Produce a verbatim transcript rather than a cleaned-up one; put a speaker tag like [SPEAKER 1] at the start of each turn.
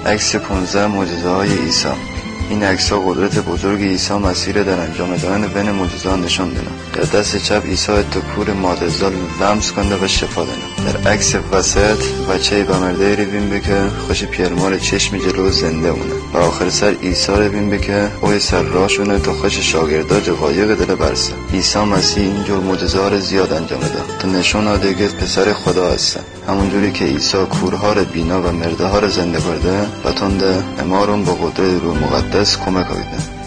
[SPEAKER 1] عکس پانزده معجزه های عیسی. این عکس ها قدرت بزرگ عیسی مسیح را در انجام دادن بین معجزات نشان دادن. در دست چپ عیسی تکور مادرزا لمس کنده و شفا دادن. در عکس وسط بچه بمرده رو بین که خوش پیرمال چشم جلو زنده اونه و آخر سر عیسی رو بین که اوی سر راشونه تا خوش شاگردا جقایق دل برسه. عیسی مسیح اینجور معجزات رو زیاد انجام داد تا نشون داده که پسر خدا هستن. همونجوری که عیسی کورها رو بینا و مرده ها رو زنده کرده و تند امارون با قدرت روح مقدس کمک کرده.